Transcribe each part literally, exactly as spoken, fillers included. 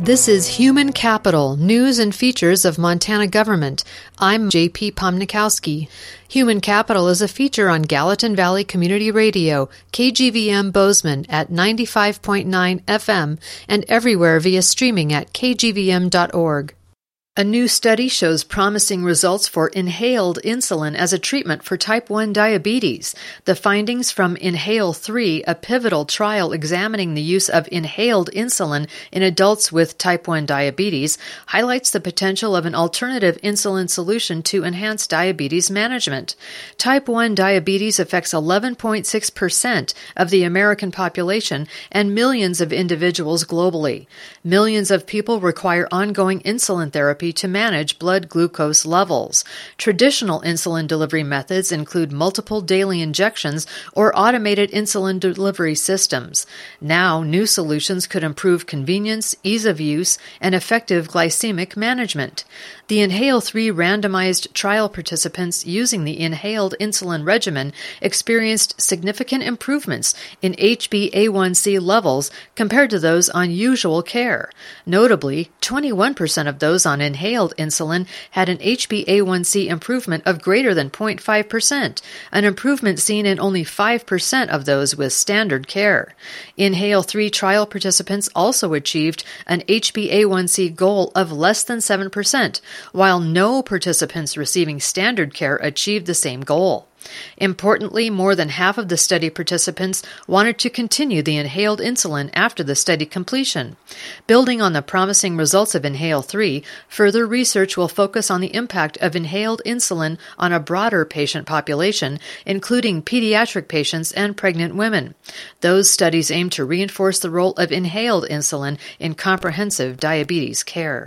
This is Human Capital, News and Features of Montana Government. I'm J P Pomnikowski. Human Capital is a feature on Gallatin Valley Community Radio, K G V M Bozeman at ninety-five point nine F M and everywhere via streaming at k g v m dot org. A new study shows promising results for inhaled insulin as a treatment for type one diabetes. The findings from INHALE three, a pivotal trial examining the use of inhaled insulin in adults with type one diabetes, highlights the potential of an alternative insulin solution to enhance diabetes management. Type one diabetes affects eleven point six percent of the American population and millions of individuals globally. Millions of people require ongoing insulin therapy to manage blood glucose levels. Traditional insulin delivery methods include multiple daily injections or automated insulin delivery systems. Now, new solutions could improve convenience, ease of use, and effective glycemic management. The INHALE three randomized trial participants using the inhaled insulin regimen experienced significant improvements in H b A one C levels compared to those on usual care. Notably, twenty-one percent of those on inhaled insulin had an H b A one C improvement of greater than zero point five percent, an improvement seen in only five percent of those with standard care. INHALE three trial participants also achieved an H b A one C goal of less than seven percent, while no participants receiving standard care achieved the same goal. Importantly, more than half of the study participants wanted to continue the inhaled insulin after the study completion. Building on the promising results of INHALE three, further research will focus on the impact of inhaled insulin on a broader patient population, including pediatric patients and pregnant women. Those studies aim to reinforce the role of inhaled insulin in comprehensive diabetes care.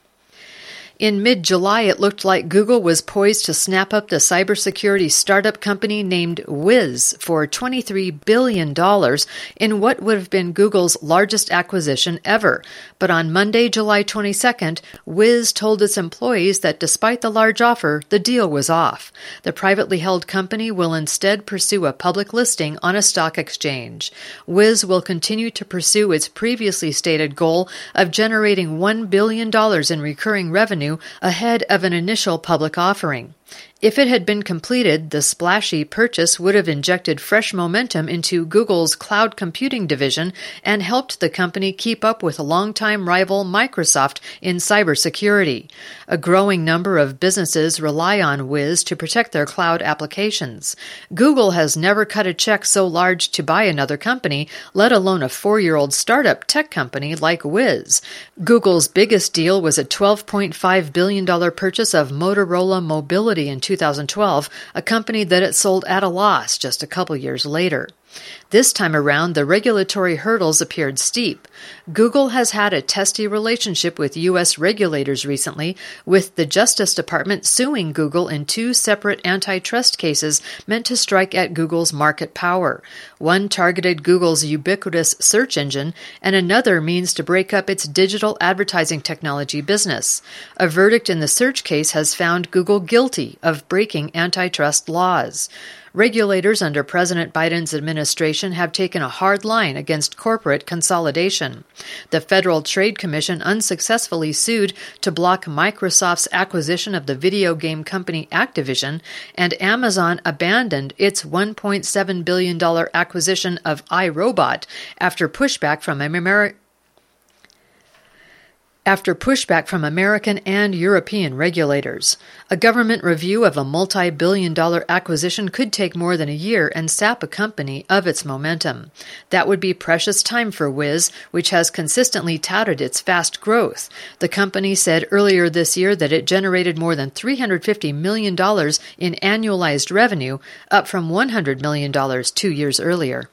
In mid-July, it looked like Google was poised to snap up the cybersecurity startup company named Wiz for twenty-three billion dollars in what would have been Google's largest acquisition ever. But on Monday, July twenty-second, Wiz told its employees that despite the large offer, the deal was off. The privately held company will instead pursue a public listing on a stock exchange. Wiz will continue to pursue its previously stated goal of generating one billion dollars in recurring revenue ahead of an initial public offering. If it had been completed, the splashy purchase would have injected fresh momentum into Google's cloud computing division and helped the company keep up with longtime rival Microsoft in cybersecurity. A growing number of businesses rely on Wiz to protect their cloud applications. Google has never cut a check so large to buy another company, let alone a four-year-old startup tech company like Wiz. Google's biggest deal was a twelve point five billion dollars purchase of Motorola Mobility in two thousand twelve, a company that it sold at a loss just a couple years later. This time around, the regulatory hurdles appeared steep. Google has had a testy relationship with U S regulators recently, with the Justice Department suing Google in two separate antitrust cases meant to strike at Google's market power. One targeted Google's ubiquitous search engine, and another means to break up its digital advertising technology business. A verdict in the search case has found Google guilty of breaking antitrust laws. Regulators under President Biden's administration have taken a hard line against corporate consolidation. The Federal Trade Commission unsuccessfully sued to block Microsoft's acquisition of the video game company Activision, and Amazon abandoned its one point seven billion dollars acquisition of iRobot after pushback from American After pushback from American and European regulators. A government review of a multi-billion dollar acquisition could take more than a year and sap a company of its momentum. That would be precious time for Wiz, which has consistently touted its fast growth. The company said earlier this year that it generated more than three hundred fifty million dollars in annualized revenue, up from one hundred million dollars two years earlier.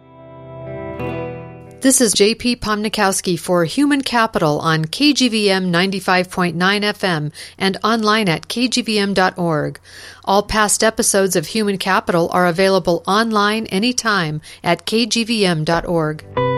This is J P Pomnikowski for Human Capital on K G V M ninety-five point nine F M and online at k g v m dot org. All past episodes of Human Capital are available online anytime at k g v m dot org.